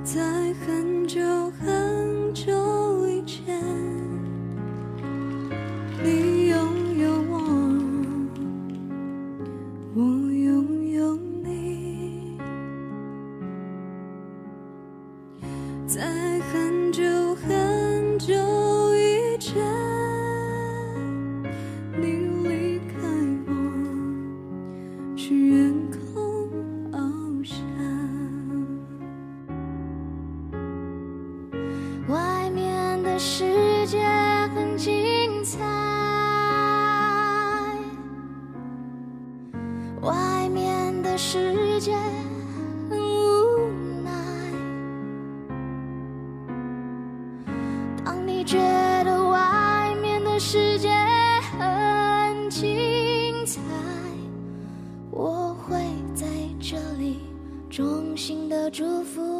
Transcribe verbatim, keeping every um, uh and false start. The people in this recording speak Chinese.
在很久很久以前，你拥有我，我拥有你。在很久很久以前，你离开我，去远空翱翔。 外面的世界很精彩，外面的世界很无奈。当你觉得外面的世界很精彩，我会在这里衷心的祝福